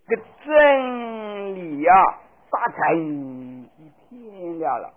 这个真理呀，打成一片了。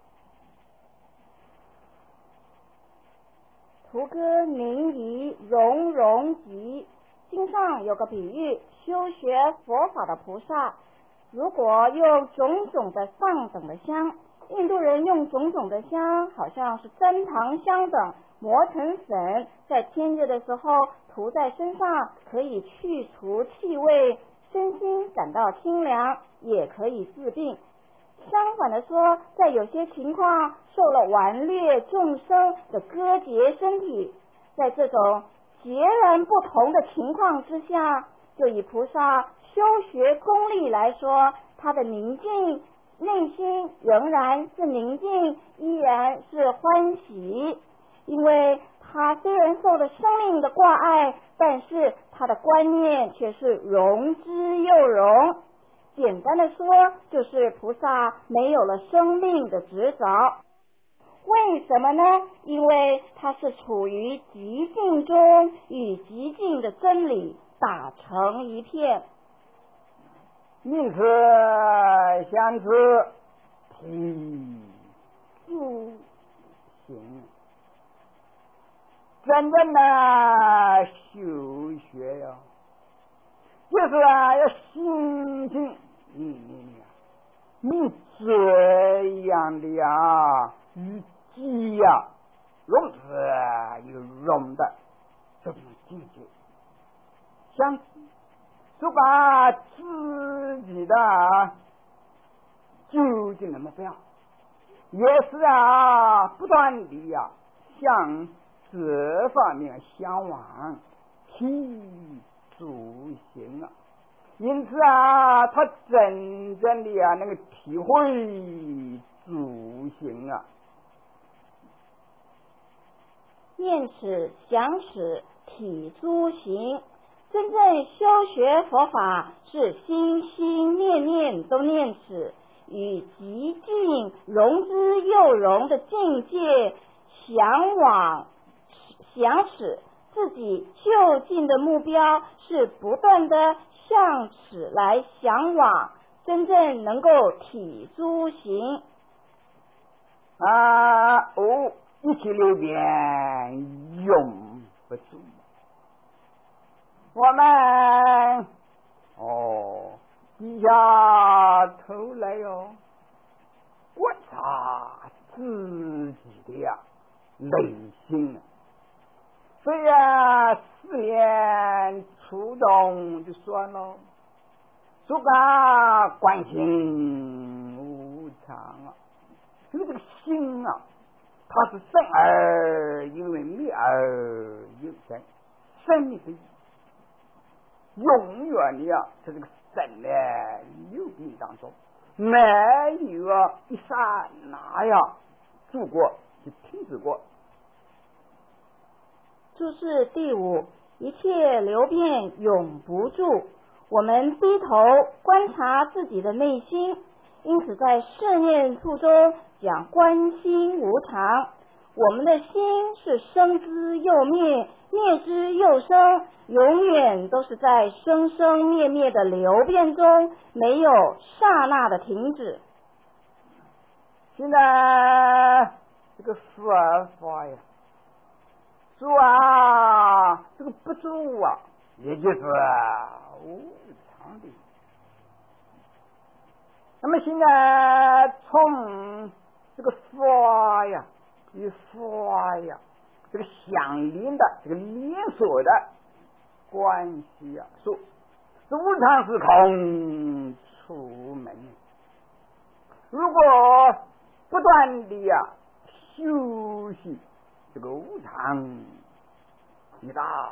图歌名仪融融集，经上有个比喻，修学佛法的菩萨，如果用种种的上等的香，印度人用种种的香，好像是珍糖香等磨成粉，在天热的时候涂在身上，可以去除气味，身心感到清凉，也可以治病。相反的说，在有些情况受了顽劣众生的割截身体，在这种截然不同的情况之下，就以菩萨修学功力来说，他的宁静内心仍然是宁静，依然是欢喜，因为他虽然受了生命的挂碍，但是他的观念却是容之又容。简单的说，就是菩萨没有了生命的执着。为什么呢？因为他是处于极静中，与极静的真理打成一片， 因此相知体自行。真正的修学呀，就是要心心你这样的呀，与己呀融之又融的这种境界，相就把自己的究竟的目标，也是不断的呀向这方面向往体足行啊。因此他真正的能够体会足行啊。 念此想此体诸行，真正修学佛法是心心念念都念此，与极静融之又融的境界向往想此，自己就近的目标是不断的向此来向往，真正能够体诸行一气流变永不住。我们低下头来观察自己的内心，虽然思念触动就算了，说个观心无常这个心它是生而有为，灭而有生，生命的永远的在这个生的流变当中，没有一刹那住过就停止过。 注释第5，一切流变永不住。我们低头观察自己的内心，因此在试念处中讲观心无常。我们的心是生之又灭，灭之又生，永远都是在生生灭灭的流变中，没有刹那的停止。 现在这个佛法呀，住这个不住也就是无常的。那么现在从这个法呀与法呀这个相邻的这个连锁的关系说这无常是空出门。如果不断的修习这个无常一大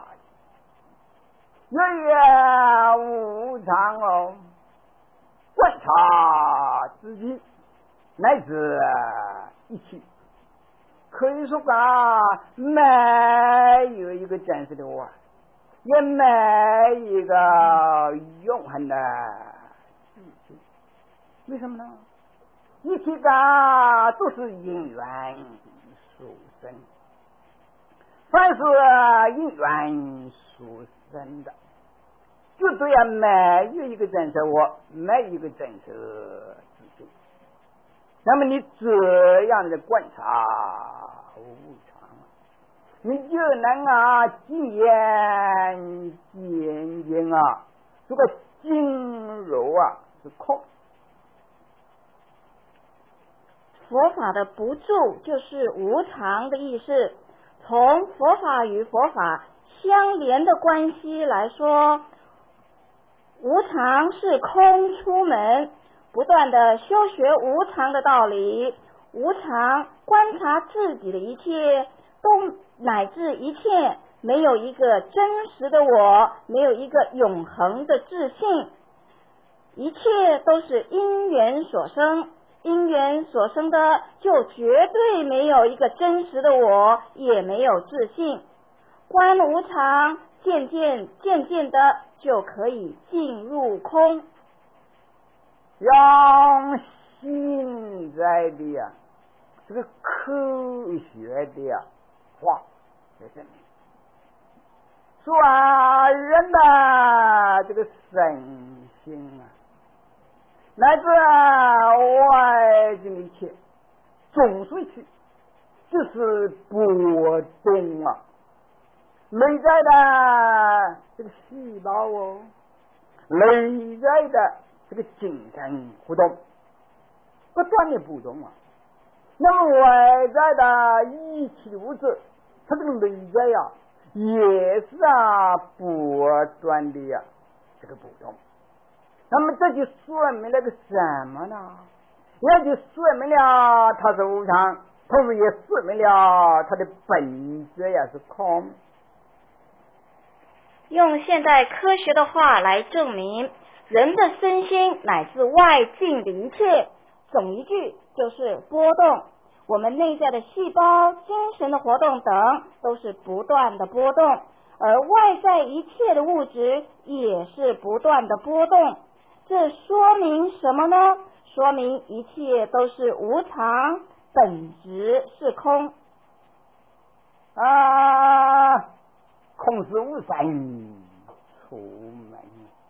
越无常观察自己乃至一切，可以说没有一个真实的我，也没一个永恒的自己。为什么呢？一切都是因缘所生，凡是因缘所生的， 绝对啊，没有一个真实我，没有一个真实自信。那么你这样的观察无常，你就能啊经验渐渐啊，这个经肉啊是空。 佛法的不住就是无常的意思。从佛法与佛法相连的关系来说，无常是空出门，不断的修学无常的道理，无常观察自己的一切，都乃至一切没有一个真实的我，没有一个永恒的自信，一切都是因缘所生，因缘所生的就绝对没有一个真实的我，也没有自信。观无常，渐渐的就可以进入空。 用现在的呀这个科学的呀话来证明，说啊人的这个身心啊，乃至外境的一切总随去，就是波动啊，内在的这个细胞哦，内在的这个精神活动不断的波动啊。那么外在的一切物质，它这个内在呀也是啊不断的呀这个波动。那么这就说明了个什么呢？也就说明了它是无常，同时也说明了它的本质呀是空。 用现代科学的话来证明，人的身心乃至外境的一切，总一句就是波动。我们内在的细胞、精神的活动等都是不断的波动，而外在一切的物质也是不断的波动。这说明什么呢？说明一切都是无常，本质是空。 空是无神出门，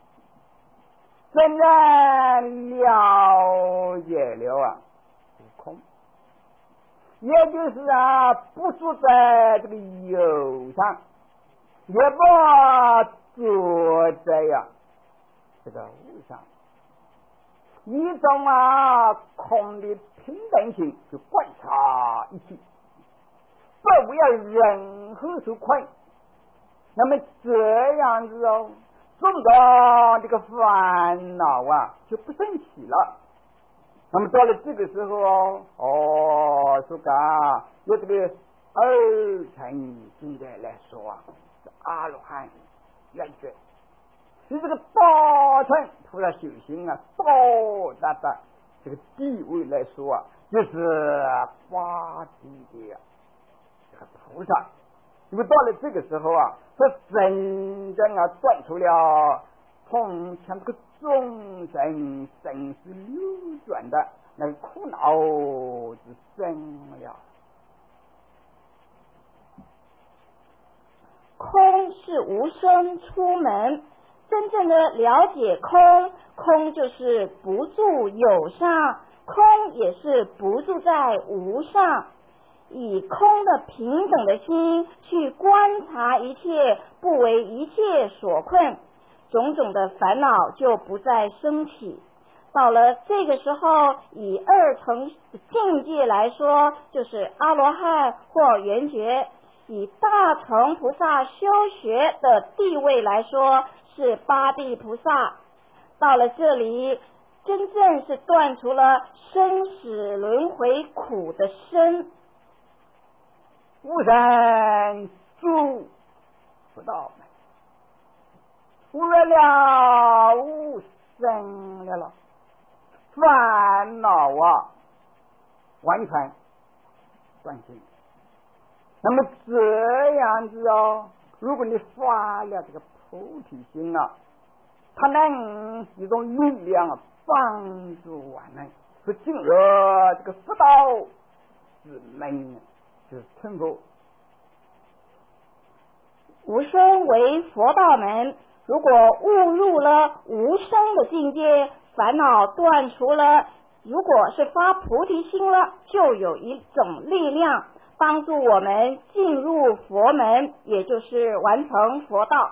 真正了解了啊空，也就是啊不住在这个有上，也不坐在呀这个无上，一种啊空的平等性去观察一切，不要任何受困。那么这样子哦，众多这个烦恼啊就不生起了。那么到了这个时候说个有这个二乘现在来说啊，阿罗汉圆觉，是这个大乘菩萨修行啊到达的这个地位来说啊，就是八地的这个菩萨。因为到了这个时候啊，他真正啊断除了通向这个众生生死流转的那个苦恼之身了。 空是无生出门，真正的了解空，空就是不住有上，空也是不住在无上。以空的平等的心去观察一切，不为一切所困，种种的烦恼就不再升起。到了这个时候，以二乘境界来说，就是阿罗汉或圆觉；以大乘菩萨修学的地位来说，是八地菩萨。到了这里，真正是断除了生死轮回苦的身。 无神诸不道门，无人了无生了，烦恼啊完全断尽。那么这样子哦，如果你发了这个菩提心啊，它能一种力量啊帮助我们是进入这个佛道之门，就是成佛。 无生为佛道门， 如果悟入了无生的境界，烦恼断除了，如果是发菩提心了，就有一种力量帮助我们进入佛门，也就是完成佛道。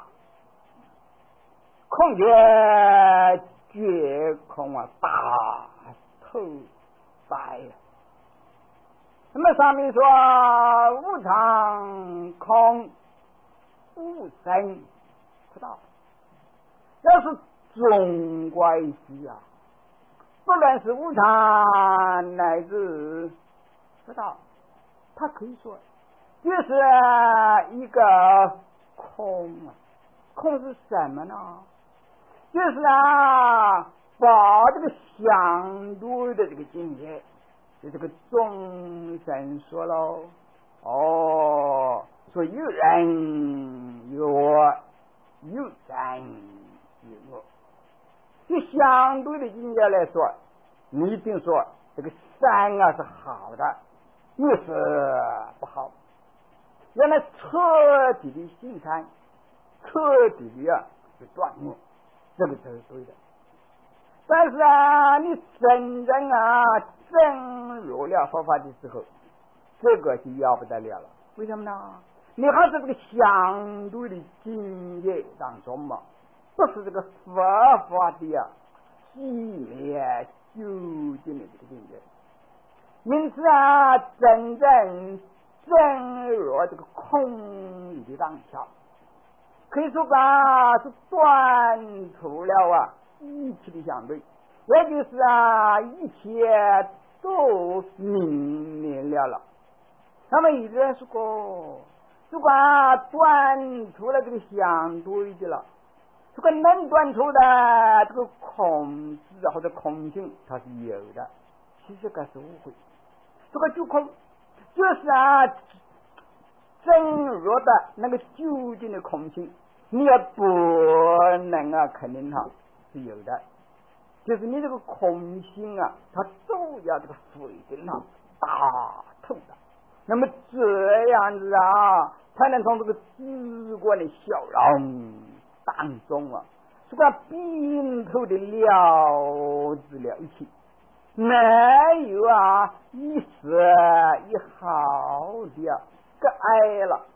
空觉觉空啊，大透白。那么上面说无常空无生不道，要是总关系啊，不论是无常乃至不道，他可以说就是一个空啊。空是什么呢？就是把这个相对的这个境界，就这个众生说喽，说有人有我，有善有恶。就相对的境界来说，你一定说这个善是好的，恶是不好。原来彻底的心善，彻底的就断恶，这个才是对的。但是你真正正入了佛法的时候，这个就要不得了了。为什么呢？你还是这个相对的境界当中嘛，不是这个佛法的细灭究竟的这个境界。因此真正正入这个空理的当下，可以说是断除了一切的相对，也就是一切都明明了。那么一直说过，如果断除了这个相对的了，这个能断除的这个空字或者空性它是有的，其实这是误会。这个就空就是真如的那个究竟的空性，你也不能肯定它是有的，就是你这个空性它都要这个否定它打透的。那么这样子才能从这个自观的笑容当中这个病透的了知了一切，没有一丝一毫的个爱了。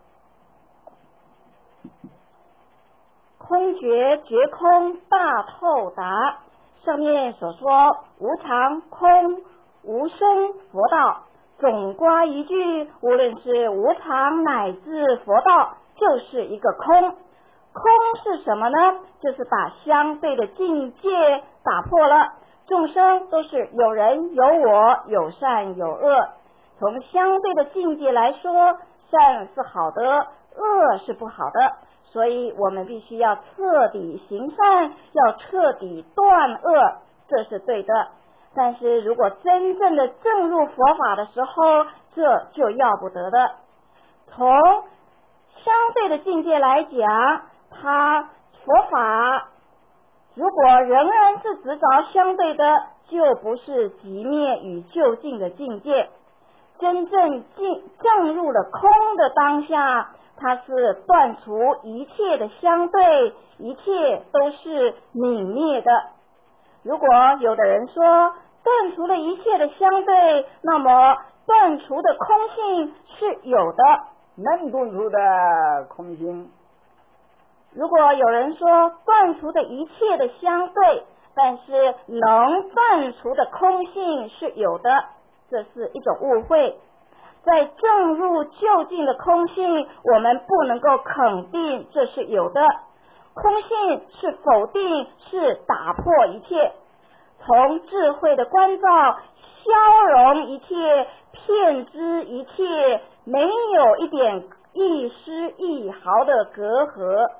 空觉觉空大透达，上面所说无常空无生佛道，总括一句，无论是无常乃至佛道，就是一个空。空是什么呢？就是把相对的境界打破了，众生都是有人有我，有善有恶。从相对的境界来说，善是好的，恶是不好的，所以我们必须要彻底行善，要彻底断恶，这是对的。但是如果真正的正入佛法的时候，这就要不得的。从相对的境界来讲，佛法如果仍然是只找相对的，就不是寂灭与究竟的境界。真正正入了空的当下，它是断除一切的相对，一切都是泯灭的。如果有的人说断除了一切的相对，那么断除的空性是有的， 能断除的空性。 如果有人说断除的一切的相对，但是能断除的空性是有的，这是一种误会。在正入究竟的空性，我们不能够肯定这是有的。空性是否定，是打破一切，从智慧的关照消融一切，遍知一切，没有一点一丝一毫的隔阂。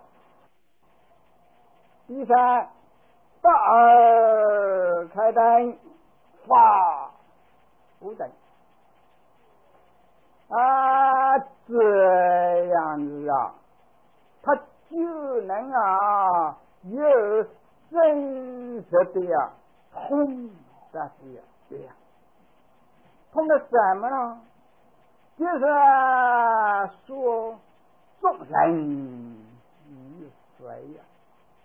第三，大而开灯，法无灯这样子他就能有真实的通的这样通的什么呢？就是说众生于水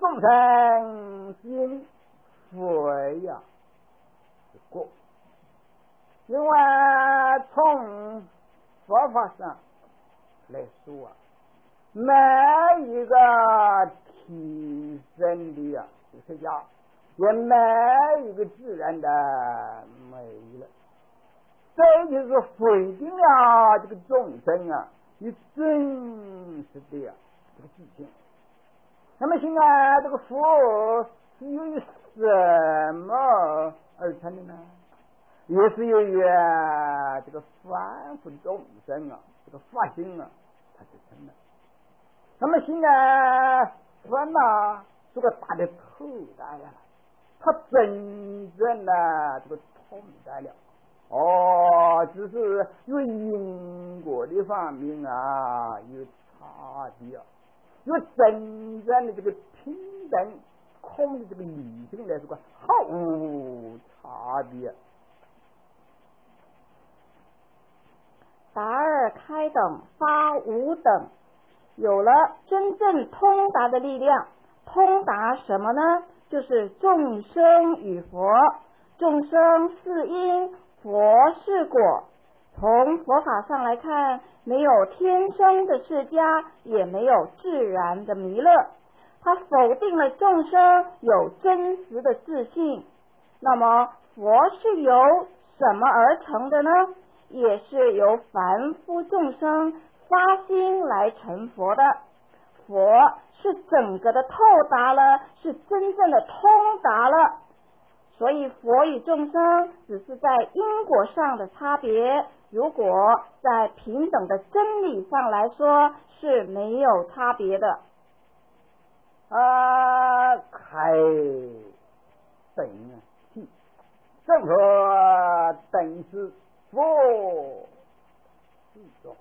众生是因佛呀是果，因为从佛法上来说啊，每一个提升的呀科学家，也每一个自然的美了，这就是否定了这个众生啊有真实的呀这个自信。那么现在这个佛是由于什么而成的呢？也是由于这个凡夫众生啊，这个发心啊，它就成了。那么现在佛呢，这个大的头大呀，它真正的这个通达了。只是有因果的方面啊有差别，有真正的这个平等空的这个理性来说毫无差别。 达尔开等发无等，有了真正通达的力量。通达什么呢？就是众生与佛，众生是因，佛是果。从佛法上来看，没有天生的释迦，也没有自然的弥勒。他否定了众生有真实的自信。那么佛是由什么而成的呢？也是由凡夫众生发心来成佛的。佛是整个的透达了，是真正的通达了。所以佛与众生只是在因果上的差别，如果在平等的真理上来说是没有差别的。 开等气，正和等是佛是众。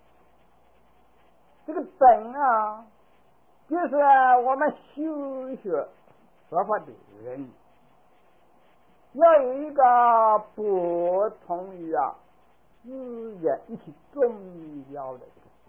这个等啊，就是我们修学佛法的人要有一个不同于自然一起重要的这个思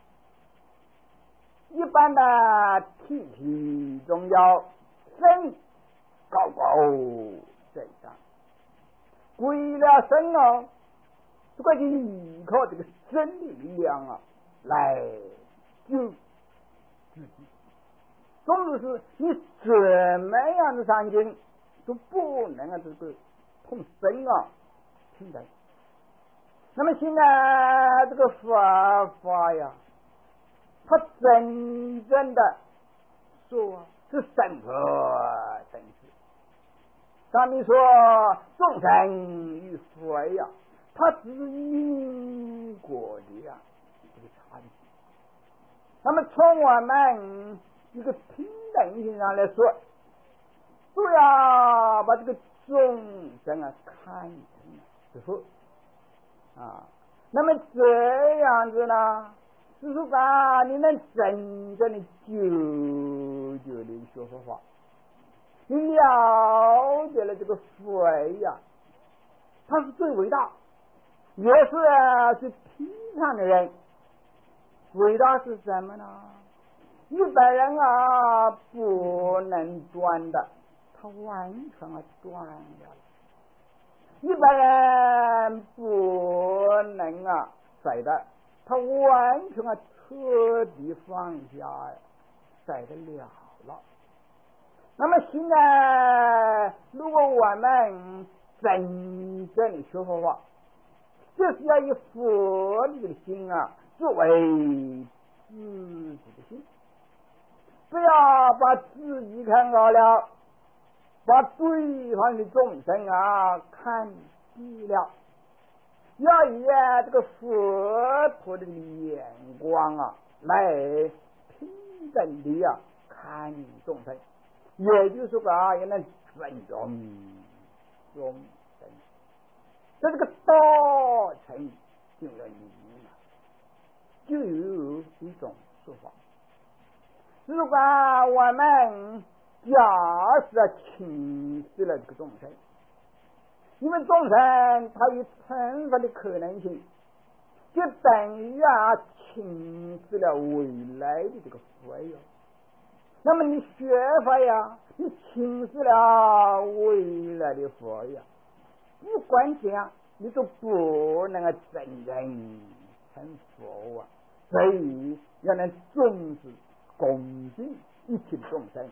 想。一般的体体中要身高高在上，归了身这个就依靠这个身的力量来救自己。总之是你怎么样的上进都不能这个同身平等。那么现在这个佛法呀，它真正的说是生和生死。上面说众生与佛呀，它只是因果的这个差别。那么从我们一个平等性上来说，都要把这个众生看成是佛那么这样子呢，就是说你能真正的究的学佛法，你了解了这个佛呀，他是最伟大，也是平常的人。伟大是什么呢？一般人不能断的，他完全断了；一般人不能甩的，他完全彻底放下甩得了。那么现在如果我们真正的学佛法，就是要以佛的这个心作为自己的心，不要把自己看高了，把对方的众生看低了，要以这个佛陀的眼光来平等的看众生，也就是说也能尊重众生。在这个道成进了里面就有一种说法，如果我们假设轻视了这个众生，因为众生它有成佛的可能性，就等于轻视了未来的这个佛哟。 那么你学法呀，你轻视了未来的佛呀，不管怎样，你都不能够真正成佛啊。所以要能重视恭敬一切众生。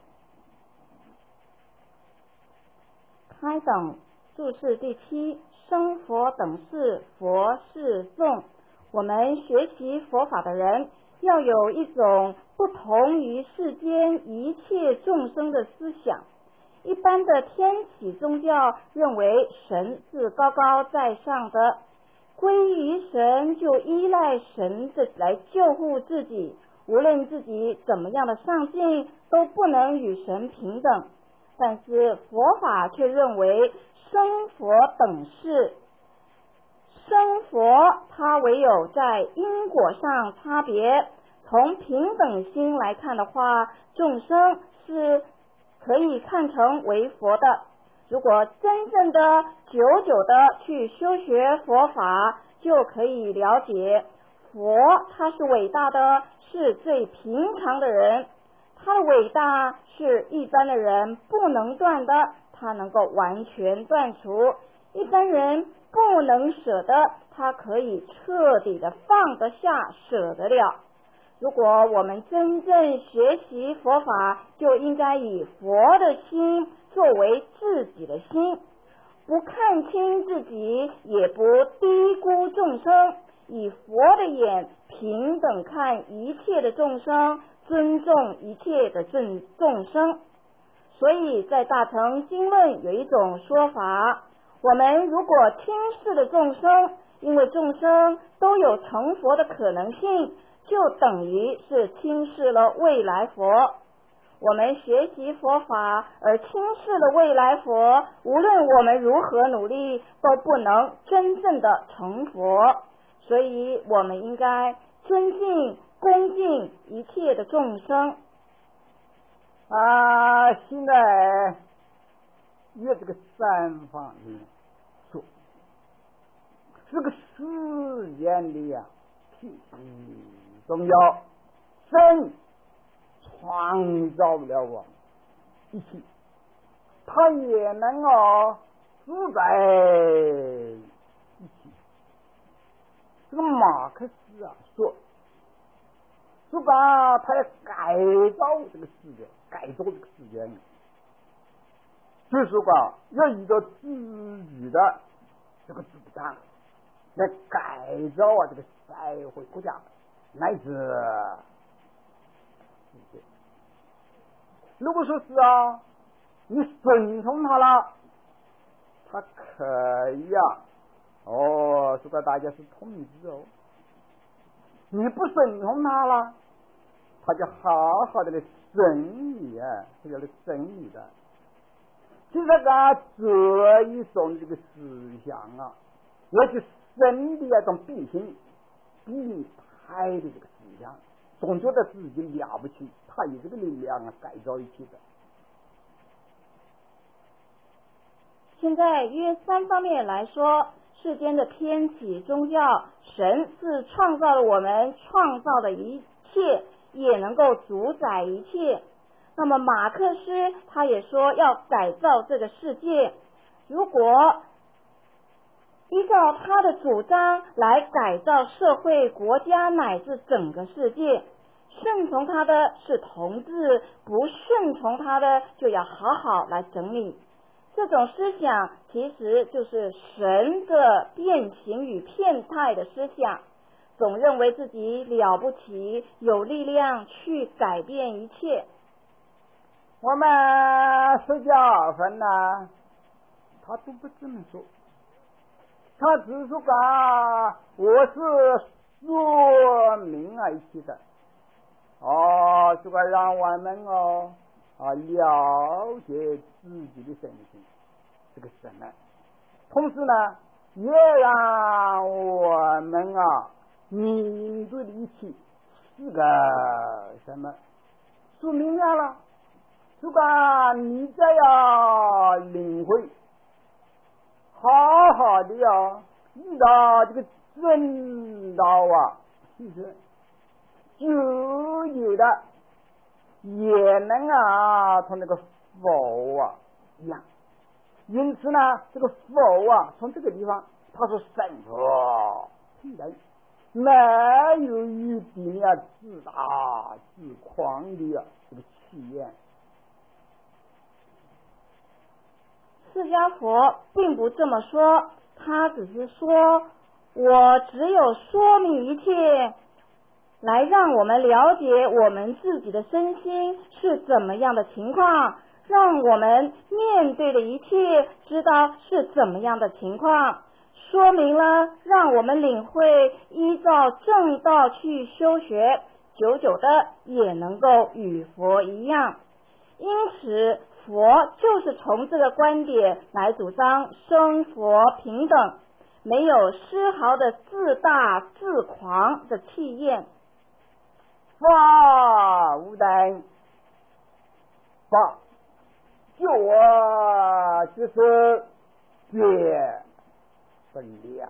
开等注释第7，生佛等是佛是众。我们学习佛法的人要有一种不同于世间一切众生的思想。一般的天启宗教认为神是高高在上的，归于神就依赖神的来救护自己，无论自己怎么样的上进都不能与神平等。但是佛法却认为生佛等是生佛，它唯有在因果上差别。从平等心来看的话，众生是可以看成为佛的。如果真正的久久的去修学佛法，就可以了解佛他是伟大的，是最平常的人。他的伟大是一般的人不能断的，他能够完全断除。一般人不能舍得，他可以彻底的放得下，舍得了。如果我们真正学习佛法，就应该以佛的心作为自己的心，不看轻自己，也不低估众生，以佛的眼平等看一切的众生，尊重一切的众生。所以在大乘经论有一种说法，我们如果轻视了众生，因为众生都有成佛的可能性，就等于是轻视了未来佛。我们学习佛法而轻视了未来佛，无论我们如何努力，都不能真正的成佛。所以我们应该尊敬恭敬一切的众生。 现在越这个三方面说，这个世间的呀，最重要，神创造了我们一切，他也能自在一起。这个马克思说把他要改造这个世界，改造这个世界，就是说要依照自己的这个主张来改造这个社会国家乃至世界。如果说是你顺从他了，他可以说把大家是统治哦。你不顺从他了，他就好好的来审理这叫审理的。其实这一种这个思想要去审理一种必性病态的这个思想，总觉得自己了不起，他有这个力量改造一切的。 现在约3方面来说，世间的天启宗教，神是创造了我们，创造的一切，也能够主宰一切。那么马克思他也说要改造这个世界，如果依照他的主张来改造社会、国家乃至整个世界，顺从他的是同志，不顺从他的就要好好来整理。这种思想其实就是神的变形与变态的思想，总认为自己了不起，有力量去改变一切。 我们释迦分他都不这么说，他只说我是说明一切的这个让我们了解自己的身心，这个神呢，同时呢也让我们面对的一切是个什么说明白了。这个你这样领会，好好的遇到这个正道其实就有的也能同那个佛一样。因此呢，这个佛从这个地方他是神佛平等，没有一点自大自狂的这个气焰。 释迦佛并不这么说，他只是说，我只有说明一切，来让我们了解我们自己的身心是怎么样的情况，让我们面对的一切知道是怎么样的情况，说明了让我们领会，依照正道去修学，久久的也能够与佛一样。因此佛就是从这个观点来主张生佛平等，没有丝毫的自大自狂的气焰。 法无等，法就我就是解不了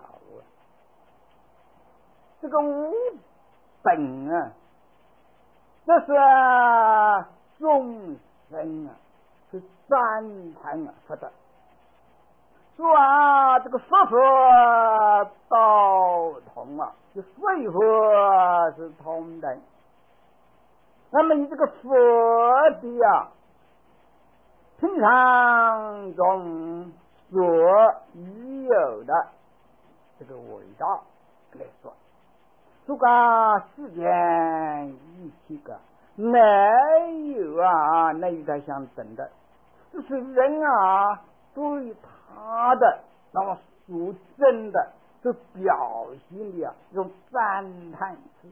这个无本这是众生是赞叹佛的，说这个佛佛道同就非佛是同等。那么你这个佛的平常中所已有的这个味道来说，这个世间一切个没有那与他相等的，这是人对他的那么属真的这表现的这种赞叹词。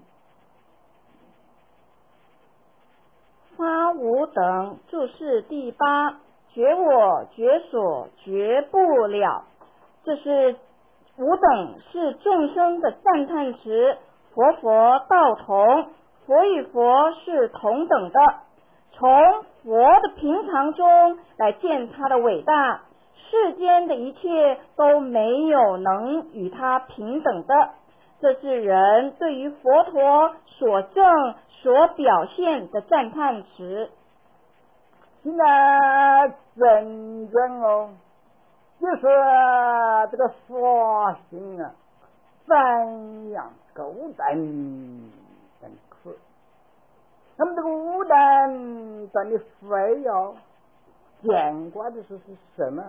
发无等注释第8，觉我觉所觉不了。这是无等是众生的赞叹词，佛佛道同，佛与佛是同等的，从佛的平常中来见他的伟大，世间的一切都没有能与他平等的。这是人对于佛陀所证所表现的赞叹词。 现在真正就是这个佛性赞扬这个无等等次。那么这个无等等的非见过的是什么？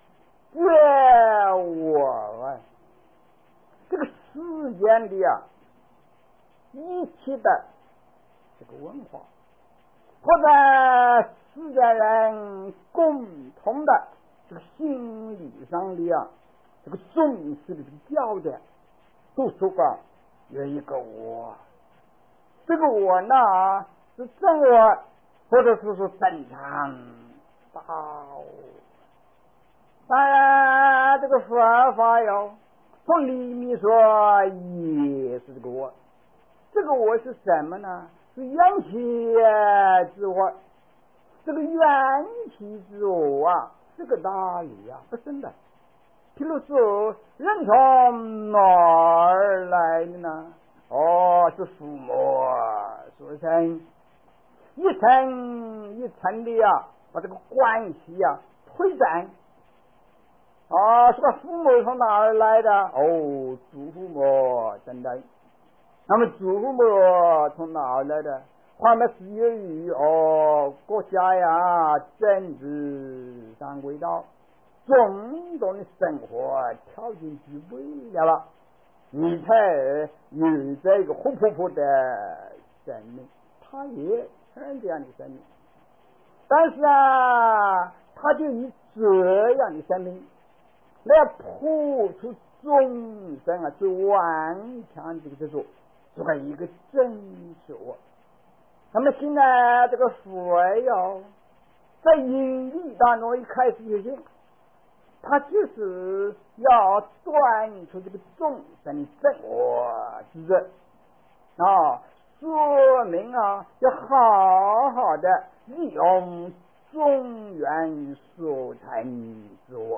我这个世间的一切的这个文化，或者世间人共同的这个心理上的这个重视的这个焦点，都说有一个我。这个我呢是真我，或者是说正常道。当然这个佛法从里面说也是这个我。这个我是什么呢？是缘起之我。这个缘起之我这个道理不深的。譬如说人从哪儿来的呢？是父母所生，一层一层的把这个关系推展。说父母从哪儿来的？祖父母等等。那么祖父母从哪儿来的？他们是由于国家政治上轨道种种的生活条件具备了，你才有这个活泼泼的生命。他也是这样的生命，但是他就以这样的生命来破除众生最顽强这个这个一个真实我。那么现在这个佛在因地当中一开始就行，他就是要断除这个众生的真我之争说明要好好的利用众缘所成之我。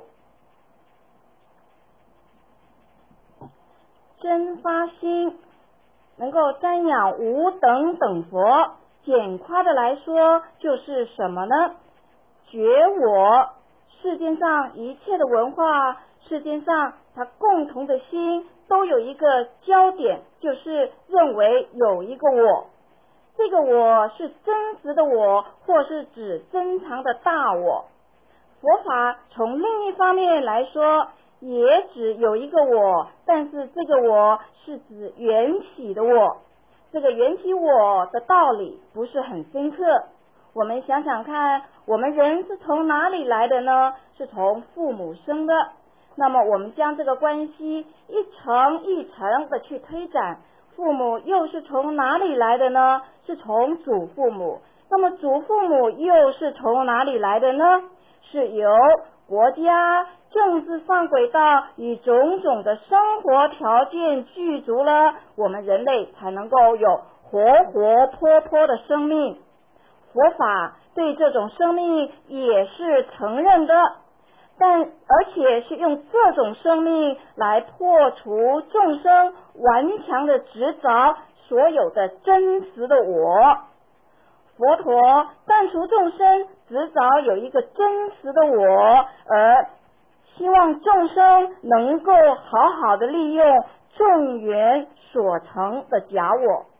真发心能够瞻仰无等等佛， 简夸的来说，就是什么呢？觉我，世间上一切的文化，世间上它共同的心都有一个焦点，就是认为有一个我。这个我是真实的我，或是指珍藏的大我。佛法从另一方面来说，也指有一个我，但是这个我是指缘起的我。这个缘起我的道理不是很深刻。我们想想看，我们人是从哪里来的呢？是从父母生的。那么我们将这个关系一层一层的去推展，父母又是从哪里来的呢？是从祖父母。那么祖父母又是从哪里来的呢？是由国家政治上轨道与种种的生活条件具足了，我们人类才能够有活活泼泼的生命。佛法对这种生命也是承认的，而且是用这种生命来破除众生顽强的执着所有的真实的我。佛陀断除众生执着有一个真实的我，而希望众生能够好好的利用众缘所成的假我。